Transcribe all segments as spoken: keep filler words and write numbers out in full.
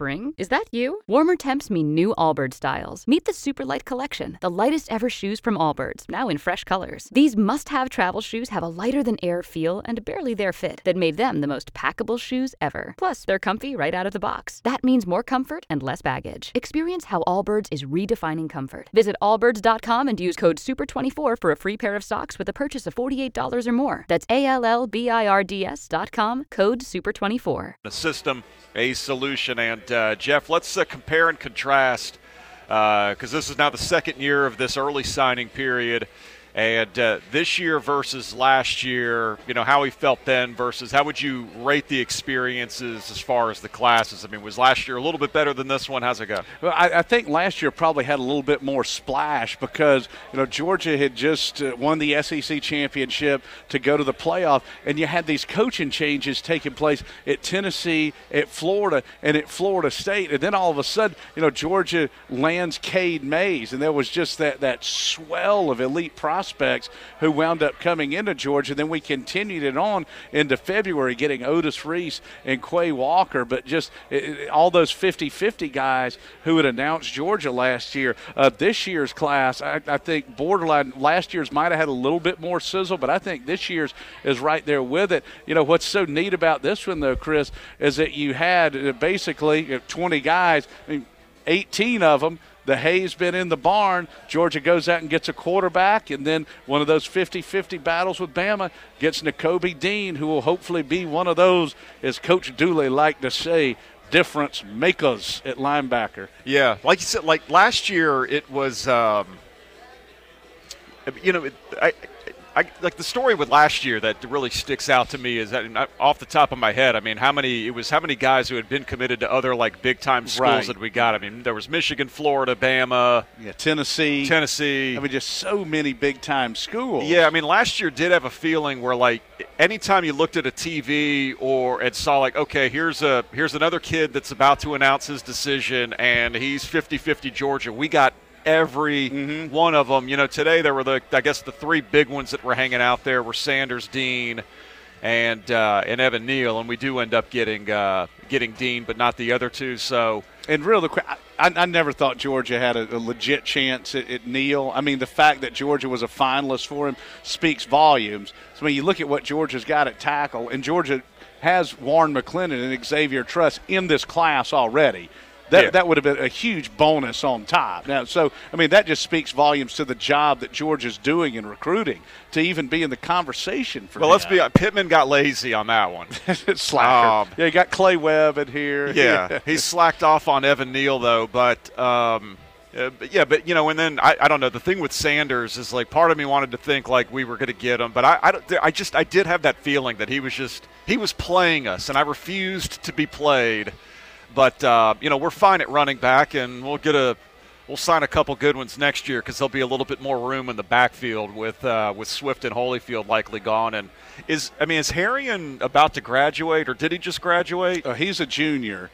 Spring? Is that you? Warmer temps mean new Allbirds styles. Meet the Superlight Collection, the lightest ever shoes from Allbirds, now in fresh colors. These must-have travel shoes have a lighter-than-air feel and a barely-there fit that made them the most packable shoes ever. Plus, they're comfy right out of the box. That means more comfort and less baggage. Experience how Allbirds is redefining comfort. Visit allbirds dot com and use code super twenty-four for a free pair of socks with a purchase of forty-eight dollars or more. That's A L L B I R D S dot com, code super twenty-four. A system, a solution. And, uh, Jeff, let's uh, compare and contrast because uh, this is now the second year of this early signing period. And uh, this year versus last year, you know, how he felt then versus how would you rate the experiences as far as the classes? I mean, was last year a little bit better than this one? How's it go? Well, I, I think last year probably had a little bit more splash because, you know, Georgia had just uh, won the S E C championship to go to the playoff, and you had these coaching changes taking place at Tennessee, at Florida, and at Florida State. And then all of a sudden, you know, Georgia lands Cade Mays, and there was just that, that swell of elite prospects. prospects who wound up coming into Georgia. Then we continued it on into February, getting Otis Reese and Quay Walker, but just it, all those fifty-fifty guys who had announced Georgia last year. Uh, this year's class, I, I think borderline, last year's might have had a little bit more sizzle, but I think this year's is right there with it. You know, what's so neat about this one, though, Chris, is that you had basically twenty guys, I mean, eighteen of them, the hay's been in the barn. Georgia goes out and gets a quarterback, and then one of those fifty-fifty battles with Bama gets Nakobe Dean, who will hopefully be one of those, as Coach Dooley liked to say, difference makers at linebacker. Yeah, like you said, like last year it was, um, you know, it, I, I, like the story with last year that really sticks out to me is that off the top of my head, I mean, how many it was how many guys who had been committed to other like big time schools right. that we got. I mean, there was Michigan, Florida, Bama, yeah, Tennessee, Tennessee. I mean, just so many big time schools. Yeah, I mean, last year did have a feeling where like anytime you looked at a T V or and saw like, okay, here's a here's another kid that's about to announce his decision and he's fifty-fifty Georgia. We got every mm-hmm. one of them. You know, today there were the, I guess the three big ones that were hanging out there were Sanders, Dean, and uh, and Evan Neal, and we do end up getting uh, getting Dean, but not the other two. So, and real quick, I, I never thought Georgia had a, a legit chance at, at Neal. I mean, the fact that Georgia was a finalist for him speaks volumes. So when you look at what Georgia's got at tackle, and Georgia has Warren McClendon and Xavier Truss in this class already. That, yeah. that would have been a huge bonus on top. Now, so, I mean, that just speaks volumes to the job that Georgia's doing in recruiting to even be in the conversation for Well, him. let's be honest. Pittman got lazy on that one. Slacker. Um, yeah, you got Clay Webb in here. Yeah, he slacked off on Evan Neal, though. But, um, uh, but, yeah, but, you know, and then, I, I don't know, the thing with Sanders is, like, part of me wanted to think, like, we were going to get him. But I, I, I just, I did have that feeling that he was just, he was playing us, and I refused to be played. But, uh, you know, we're fine at running back, and we'll get a we'll sign a couple good ones next year because there'll be a little bit more room in the backfield with uh, with Swift and Holyfield likely gone. And is I mean, is Harrion about to graduate, or did he just graduate? Uh, he's a junior.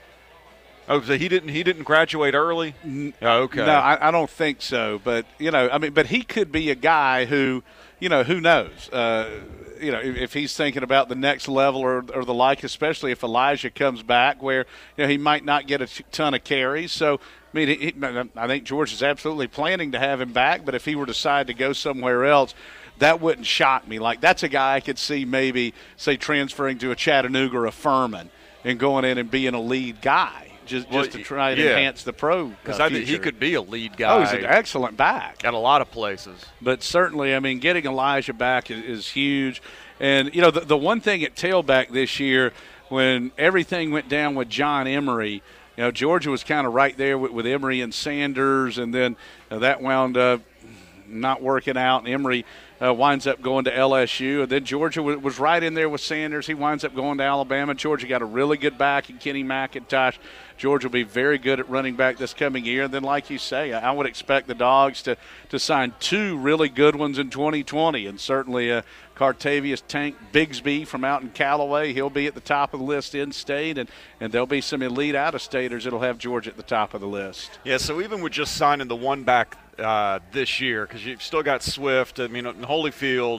Oh, so he didn't he didn't graduate early? Oh, okay. No, I, I don't think so. But you know, I mean, but he could be a guy who, you know, who knows. Uh, You know, if, if he's thinking about the next level or, or the like, especially if Elijah comes back, where you know he might not get a ton of carries. So, I mean, he, I think George is absolutely planning to have him back. But if he were to decide to go somewhere else, that wouldn't shock me. Like that's a guy I could see maybe say transferring to a Chattanooga or a Furman and going in and being a lead guy. Just, well, just to try to yeah. enhance the pro Because uh, I think he could be a lead guy. Oh, he's an excellent back. At a lot of places. But certainly, I mean, getting Elijah back is, is huge. And, you know, the, the one thing at tailback this year, when everything went down with John Emery, you know, Georgia was kind of right there with, with Emery and Sanders, and then uh, that wound up not working out, and Emery uh, winds up going to L S U. And then Georgia w- was right in there with Sanders. He winds up going to Alabama. Georgia got a really good back in Kenny McIntosh. Georgia will be very good at running back this coming year. And then, like you say, I would expect the Dogs to, to sign two really good ones in twenty twenty. And certainly uh, Cartavius Tank Bigsby from out in Callaway, he'll be at the top of the list in-state. And, and there'll be some elite out-of-staters that'll have Georgia at the top of the list. Yeah, so even with just signing the one back uh, this year, because you've still got Swift, I mean, Holyfield,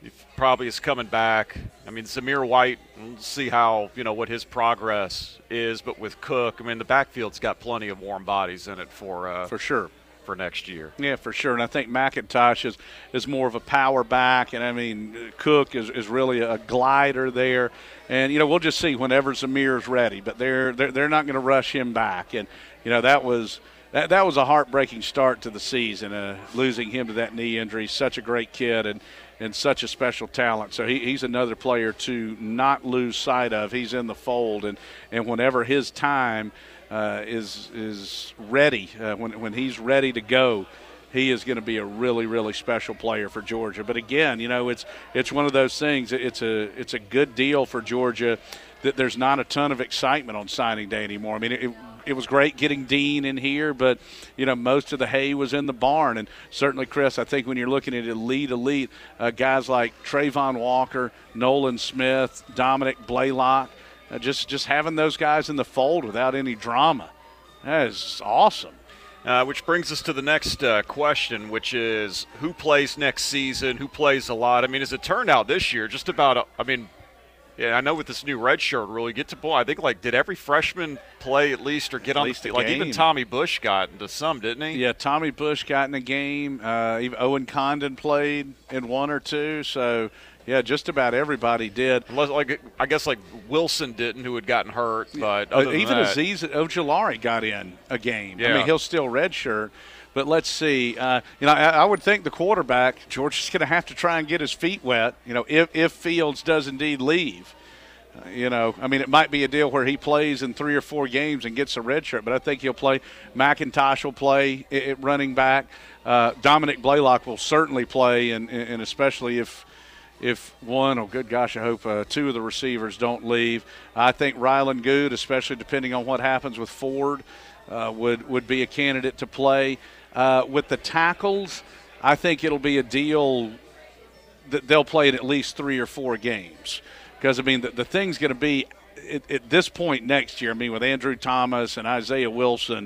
probably is coming back. I mean, Zamir White, we'll see how, you know, what his progress is. But with Cook, I mean, the backfield's got plenty of warm bodies in it for uh, for sure. for next year. Yeah, for sure. And I think McIntosh is, is more of a power back. And, I mean, Cook is, is really a glider there. And, you know, we'll just see whenever Zamir's ready. But they're they're, they're not going to rush him back. And, you know, that was that, that was a heartbreaking start to the season, uh, losing him to that knee injury. Such a great kid and, and such a special talent. So he, he's another player to not lose sight of. He's in the fold. And, and whenever his time – Uh, is is ready, uh, when when he's ready to go, he is going to be a really really special player for Georgia. But again, you know, it's it's one of those things. It's a it's a good deal for Georgia that there's not a ton of excitement on signing day anymore. I mean, it, it was great getting Dean in here, but you know, most of the hay was in the barn. And certainly, Chris, I think when you're looking at elite elite uh, guys like Trayvon Walker, Nolan Smith, Dominic Blaylock. Uh, just just having those guys in the fold without any drama, that is awesome. Uh, which brings us to the next uh, question, which is who plays next season, who plays a lot. I mean, as it turned out this year, just about, a, I mean, yeah, I know with this new red shirt rule, you get to boy, I think, like, did every freshman play at least or get at on least the a Like, game. even Tommy Bush got into some, didn't he? Yeah, Tommy Bush got in a game. Uh, even Owen Condon played in one or two. So, yeah, just about everybody did. Unless, like, I guess, like, Wilson didn't, who had gotten hurt. But other uh, than even that, Aziz Ojulari got in a game. Yeah. I mean, he'll still redshirt. But let's see. Uh, you know, I, I would think the quarterback, Georgia's going to have to try and get his feet wet, you know, if, if Fields does indeed leave. Uh, you know, I mean, it might be a deal where he plays in three or four games and gets a red shirt, but I think he'll play. McIntosh will play at running back. Uh, Dominic Blaylock will certainly play, and, and especially if if one, oh, good gosh, I hope uh, two of the receivers don't leave. I think Ryland Good, especially depending on what happens with Ford, uh, would, would be a candidate to play. Uh, with the tackles, I think it'll be a deal that they'll play in at least three or four games. Because, I mean, the, the thing's going to be at, at this point next year, I mean, with Andrew Thomas and Isaiah Wilson,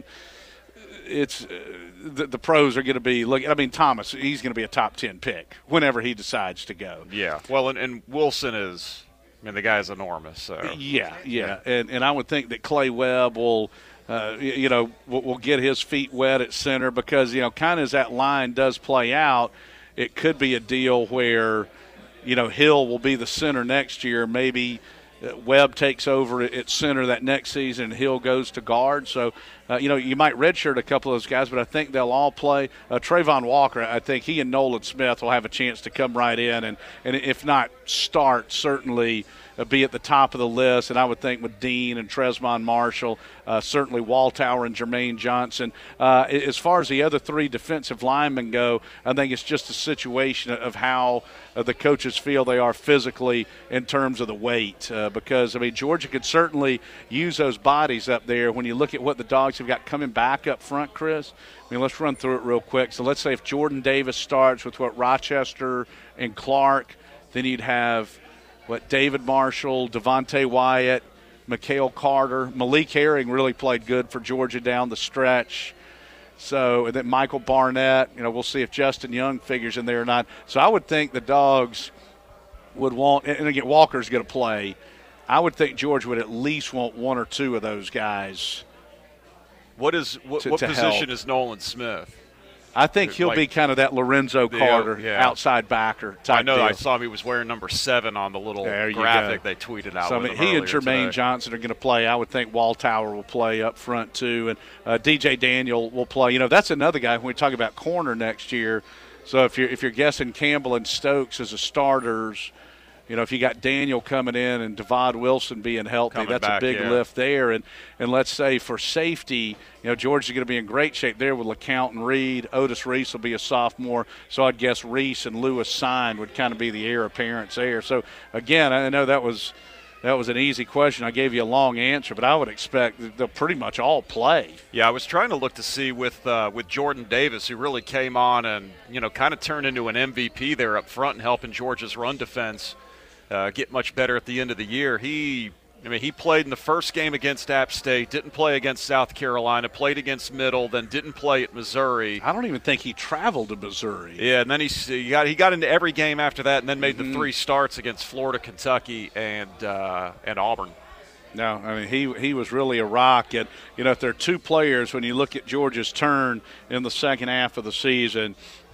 it's uh, the, the pros are going to be – look. I mean, Thomas, he's going to be a top ten pick whenever he decides to go. Yeah. Well, and, and Wilson is – I mean, the guy's enormous. So. Yeah, yeah. And, and I would think that Clay Webb will – Uh, you know, will we'll get his feet wet at center because, you know, kind of as that line does play out, it could be a deal where, you know, Hill will be the center next year. Maybe uh, Webb takes over at center that next season and Hill goes to guard. So, uh, you know, you might redshirt a couple of those guys, but I think they'll all play. Uh, Trayvon Walker, I think he and Nolan Smith will have a chance to come right in and, and if not start, certainly – Uh, be at the top of the list, and I would think with Dean and Tresmond Marshall, uh, certainly Waltower and Jermaine Johnson. Uh, as far as the other three defensive linemen go, I think it's just a situation of how uh, the coaches feel they are physically in terms of the weight. Uh, because, I mean, Georgia could certainly use those bodies up there. When you look at what the Dogs have got coming back up front, Chris, I mean, let's run through it real quick. So let's say if Jordan Davis starts with what Rochester and Clark, then you'd have – what David Marshall, Devontae Wyatt, Mikhail Carter, Malik Herring really played good for Georgia down the stretch. So, and then Michael Barnett, you know, we'll see if Justin Young figures in there or not. So I would think the Dogs would want, and again, Walker's going to play. I would think Georgia would at least want one or two of those guys. What is what, to, what to position help. is Nolan Smith? I think he'll like, be kind of that Lorenzo Carter yeah. outside backer type I know deal. I saw him. He was wearing number seven on the little There you graphic go. they tweeted out. So I with mean, him he and earlier Jermaine today. Johnson are going to play. I would think Waltower will play up front too, and uh, D J Daniel will play. You know, that's another guy when we talk about corner next year. So if you're if you're guessing Campbell and Stokes as the starters, you know, if you got Daniel coming in and Devod Wilson being healthy, Coming that's back, a big yeah. lift there. And and let's say for safety, you know, Georgia's going to be in great shape there with LeCount and Reed. Otis Reese will be a sophomore, so I'd guess Reese and Lewis Sign would kind of be the heir apparents there. So again, I know that was that was an easy question. I gave you a long answer, but I would expect that they'll pretty much all play. Yeah, I was trying to look to see with uh, with Jordan Davis, who really came on and you know kind of turned into an M V P there up front and helping Georgia's run defense uh, get much better at the end of the year. He I mean, he played in the first game against App State, didn't play against South Carolina, played against Middle, then didn't play at Missouri. I don't even think he traveled to Missouri. Yeah, and then he, he got he got into every game after that, and then made mm-hmm. the three starts against Florida, Kentucky, and uh, and Auburn. No, I mean, he he was really a rock. And, you know, if there are two players, when you look at Georgia's turn in the second half of the season,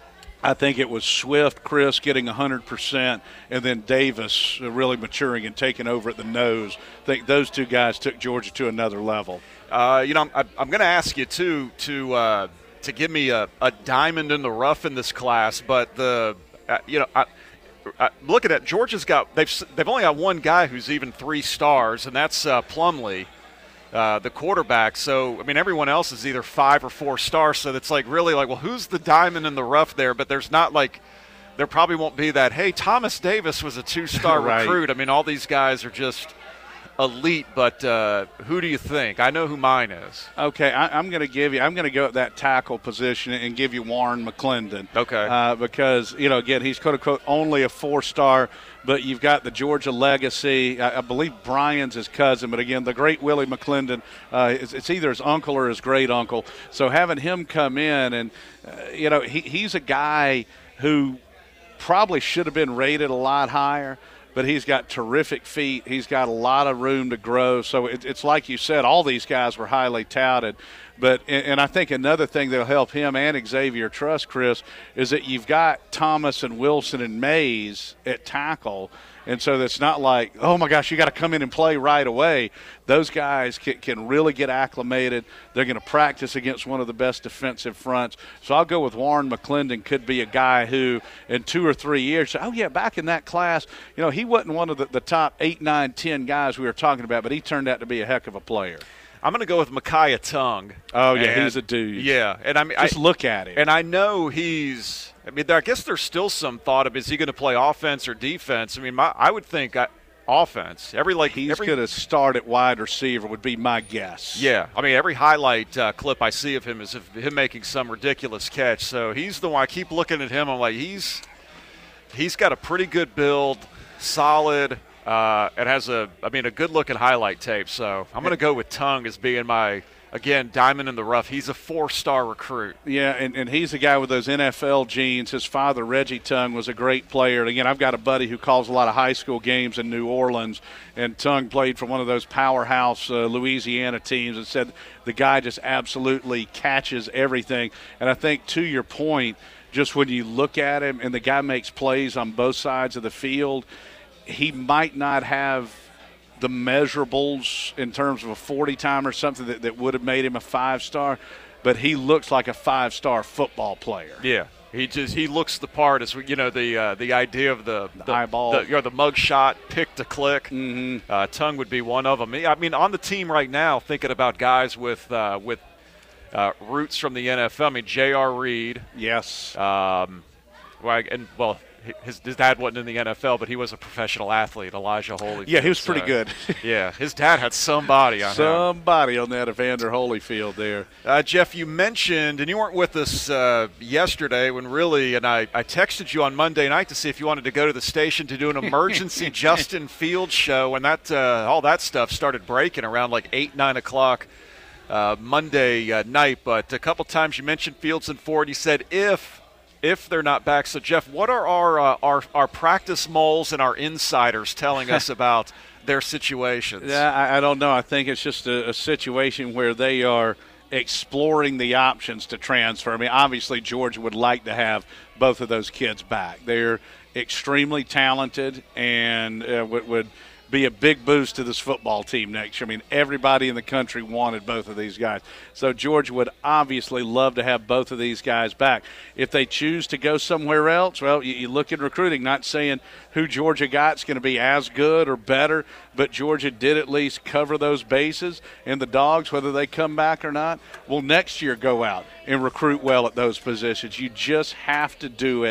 I think it was Swift, Chris getting one hundred percent, and then Davis really maturing and taking over at the nose. I think those two guys took Georgia to another level. Uh, you know, I'm, I'm going to ask you, too, to uh, to give me a, a diamond in the rough in this class, but the uh, – you know, I, Uh, looking at Georgia's got they've they've only got one guy who's even three stars, and that's uh, Plumlee, uh, the quarterback. So I mean, everyone else is either five or four stars. So it's like really like, well, who's the diamond in the rough there? But there's not like there probably won't be that. Hey, Thomas Davis was a two-star right. recruit. I mean, all these guys are just elite. But uh, who do you think? I know who mine is. Okay, I, I'm going to give you. I'm going to go at that tackle position and give you Warren McClendon. Okay, uh, because you know, again, he's quote unquote only a four-star, but you've got the Georgia legacy. I, I believe Brian's his cousin, but again, the great Willie McClendon. Uh, it's, it's either his uncle or his great uncle. So having him come in, and uh, you know, he, he's a guy who probably should have been rated a lot higher. But he's got terrific feet. He's got a lot of room to grow. So it, it's like you said, all these guys were highly touted. But and, and I think another thing that will help him and Xavier Truss, Chris, is that you've got Thomas and Wilson and Mays at tackle. And so that's not like, oh, my gosh, you got to come in and play right away. Those guys can, can really get acclimated. They're going to practice against one of the best defensive fronts. So I'll go with Warren McClendon. Could be a guy who in two or three years, oh, yeah, back in that class, you know, he wasn't one of the, the top eight, nine, ten guys we were talking about, but he turned out to be a heck of a player. I'm going to go with Micaiah Tongue. Oh, yeah, and, he's a dude. Yeah. and I mean, Just I, look at him. And I know he's – I mean, I guess there's still some thought of is he going to play offense or defense. I mean, my, I would think I, offense. Every like He's every, going to start at wide receiver would be my guess. Yeah. I mean, every highlight uh, clip I see of him is of him making some ridiculous catch. So he's the one – I keep looking at him. I'm like, he's he's got a pretty good build, solid – Uh, it has a, I mean, a good-looking highlight tape. So I'm going to go with Tongue as being my, again, diamond in the rough. He's a four-star recruit. Yeah, and, and he's a guy with those N F L genes. His father, Reggie Tongue, was a great player. And again, I've got a buddy who calls a lot of high school games in New Orleans, and Tongue played for one of those powerhouse uh, Louisiana teams and said the guy just absolutely catches everything. And I think, to your point, just when you look at him and the guy makes plays on both sides of the field, he might not have the measurables in terms of a forty time or something that, that would have made him a five-star, but he looks like a five-star football player. Yeah, he just he looks the part. As you know, the uh, the idea of the, the, the eyeball, the, you know, the mug shot, pick to click. Mm-hmm. Uh, Tongue would be one of them. I mean, on the team right now, thinking about guys with uh, with uh, roots from the N F L. I mean, J R. Reed. Yes. Um, well, and well. His, his dad wasn't in the N F L, but he was a professional athlete, Elijah Holyfield. Yeah, he was pretty so, good. yeah, his dad had somebody on Somebody him. on that Evander Holyfield there. Uh, Jeff, you mentioned, and you weren't with us uh, yesterday when really, and I, I texted you on Monday night to see if you wanted to go to the station to do an emergency Justin Fields show, and that uh, all that stuff started breaking around like eight, nine o'clock uh, Monday uh, night. But a couple times you mentioned Fields and Ford. You said if – if they're not back. So, Jeff, what are our uh, our, our practice moles and our insiders telling us about their situations? Yeah, I, I don't know. I think it's just a, a situation where they are exploring the options to transfer. I mean, obviously, Georgia would like to have both of those kids back. They're extremely talented and uh, would, would – be a big boost to this football team next year. I mean, everybody in the country wanted both of these guys. So Georgia would obviously love to have both of these guys back. If they choose to go somewhere else, well, you, you look at recruiting, not saying who Georgia got is going to be as good or better, but Georgia did at least cover those bases, and the Dogs, whether they come back or not, will next year go out and recruit well at those positions. You just have to do it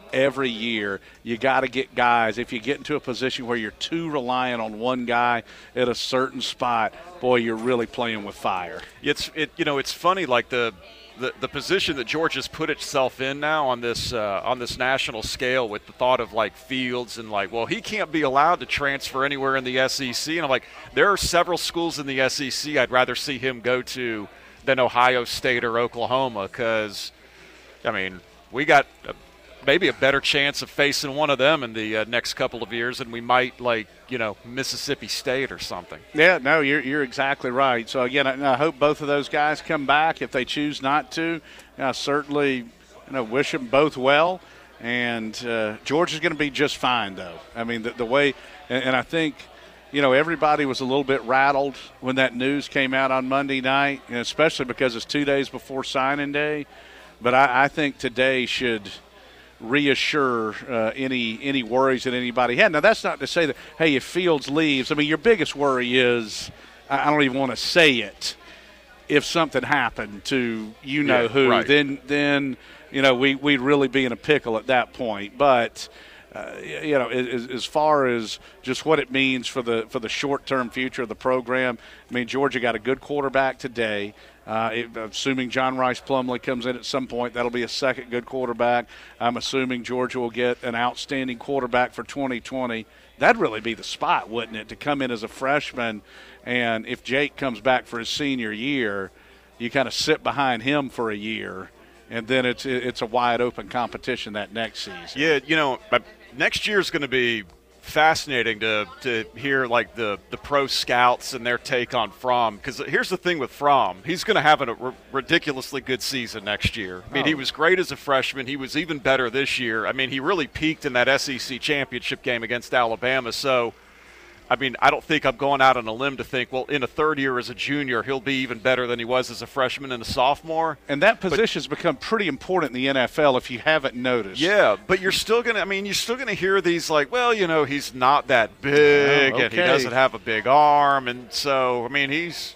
every year. You got to get guys. If you get into a position where you're too reliant on one guy at a certain spot, boy, you're really playing with fire. It's it you know it's funny, like the the, the position that Georgia's put itself in now on this uh, on this national scale, with the thought of like Fields and like, well, he can't be allowed to transfer anywhere in the S E C, and I'm like, there are several schools in the S E C I'd rather see him go to than Ohio State or Oklahoma, because I mean, we got a, maybe a better chance of facing one of them in the uh, next couple of years than we might, like, you know, Mississippi State or something. Yeah, no, you're you're exactly right. So, again, I, I hope both of those guys come back. If they choose not to, I certainly, you know, wish them both well. And uh, Georgia's going to be just fine, though. I mean, the, the way and, – and I think, you know, everybody was a little bit rattled when that news came out on Monday night, and especially because it's two days before signing day. But I, I think today should – reassure uh, any any worries that anybody had. Now, that's not to say that, hey, if Fields leaves, I mean, your biggest worry is, I don't even want to say it, if something happened to you know yeah, who, right. then, then you know, we, we'd really be in a pickle at that point. But, uh, you know, as, as far as just what it means for the for the short-term future of the program, I mean, Georgia got a good quarterback today. Uh, it, assuming John Rice Plumlee comes in at some point, that'll be a second good quarterback. I'm assuming Georgia will get an outstanding quarterback for twenty twenty. That'd really be the spot, wouldn't it, to come in as a freshman, and if Jake comes back for his senior year, you kind of sit behind him for a year, and then it's it's a wide-open competition that next season. Yeah, you know, next year is going to be fascinating to to hear like the the pro scouts and their take on Fromm, because here's the thing with Fromm, he's going to have a r- ridiculously good season next year. I mean, oh. he was great as a freshman. He was even better this year. I mean, he really peaked in that S E C championship game against Alabama. So, I mean, I don't think I'm going out on a limb to think, well, in a third year as a junior, he'll be even better than he was as a freshman and a sophomore. And that position has become pretty important in the N F L if you haven't noticed. Yeah, but you're still going to – I mean, you're still going to hear these like, well, you know, he's not that big oh, okay. and he doesn't have a big arm. And so, I mean, he's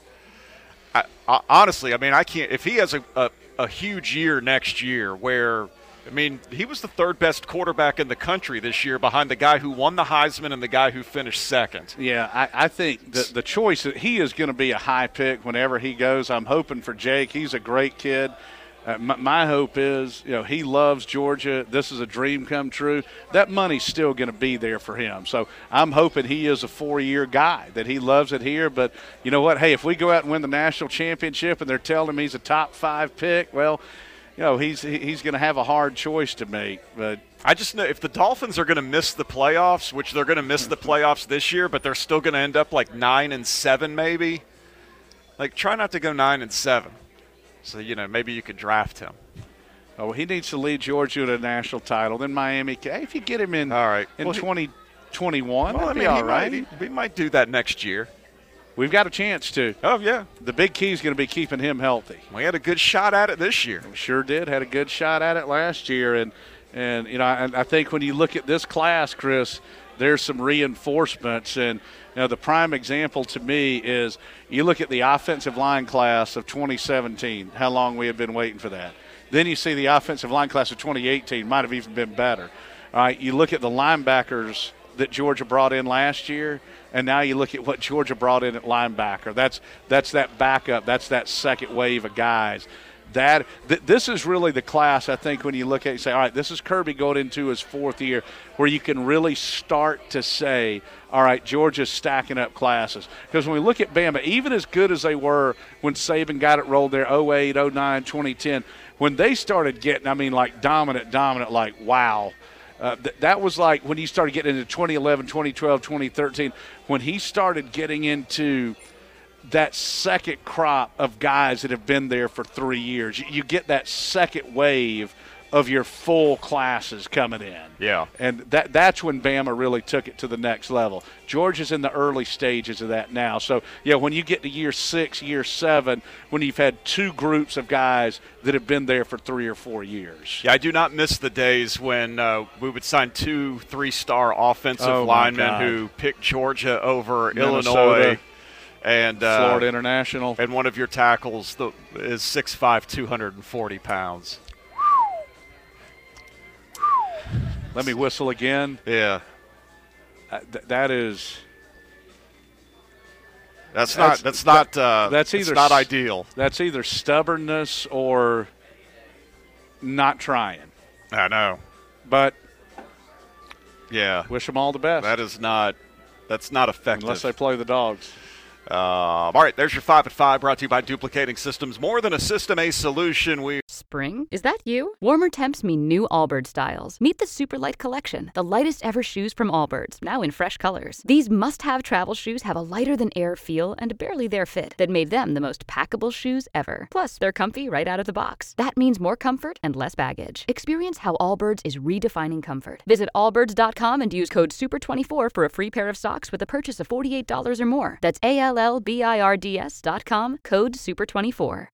I, I, – honestly, I mean, I can't – if he has a, a, a huge year next year where – I mean, he was the third best quarterback in the country this year behind the guy who won the Heisman and the guy who finished second. Yeah, I, I think the, the choice, he is going to be a high pick whenever he goes. I'm hoping for Jake. He's a great kid. Uh, my, my hope is, you know, he loves Georgia. This is a dream come true. That money's still going to be there for him. So I'm hoping he is a four-year guy, that he loves it here. But you know what? Hey, if we go out and win the national championship and they're telling him he's a top five pick, well – you know, he's he's going to have a hard choice to make. But I just know if the Dolphins are going to miss the playoffs, which they're going to miss the playoffs this year, but they're still going to end up like nine and seven, maybe. Like, try not to go nine and seven. So you know, maybe you could draft him. Oh, well, he needs to lead Georgia to a national title. Then Miami. Hey, if you get him in, all right. in well, twenty twenty-one, well, that'd I mean, be all he right. Might, he, he might do that next year. We've got a chance to. Oh, yeah. The big key is going to be keeping him healthy. We had a good shot at it this year. We sure did. Had a good shot at it last year. And, and you know, I, I think when you look at this class, Chris, there's some reinforcements. And, you know, the prime example to me is you look at the offensive line class of twenty seventeen, how long we have been waiting for that. Then you see the offensive line class of twenty eighteen, might have even been better. All right, you look at the linebackers that Georgia brought in last year, and now you look at what Georgia brought in at linebacker. That's that's that backup. That's that second wave of guys. That th- this is really the class, I think, when you look at it, you say, all right, this is Kirby going into his fourth year, where you can really start to say, all right, Georgia's stacking up classes. Because when we look at Bama, even as good as they were when Saban got it rolled there, oh eight, oh nine, twenty ten, when they started getting, I mean, like dominant, dominant, like, wow. Uh, th- that was like when he started getting into twenty eleven, twenty twelve, twenty thirteen, when he started getting into that second crop of guys that have been there for three years. You, you get that second wave of your full classes coming in. Yeah. And that that's when Bama really took it to the next level. Georgia's in the early stages of that now. So, yeah, when you get to year six, year seven, when you've had two groups of guys that have been there for three or four years. Yeah, I do not miss the days when uh, we would sign two three-star offensive oh linemen who picked Georgia over Minnesota, Illinois. And uh, Florida International. And one of your tackles the, is six five, two hundred forty pounds. Let me whistle again. Yeah. Uh, th- that is. That's not. That's, that's not. Uh, that's either not ideal. That's either stubbornness or not trying. I know. But yeah, wish them all the best. That is not. That's not effective unless they play the Dogs. Uh, all right, there's your five at five, brought to you by Duplicating Systems. More than a system, a solution. We Spring? Is that you? Warmer temps mean new Allbirds styles. Meet the Superlight Collection, the lightest ever shoes from Allbirds, now in fresh colors. These must-have travel shoes have a lighter-than-air feel and a barely-there fit that made them the most packable shoes ever. Plus, they're comfy right out of the box. That means more comfort and less baggage. Experience how Allbirds is redefining comfort. Visit allbirds dot com and use code super twenty-four for a free pair of socks with a purchase of forty-eight dollars or more. That's A L L B I R D S dot com, code super twenty-four.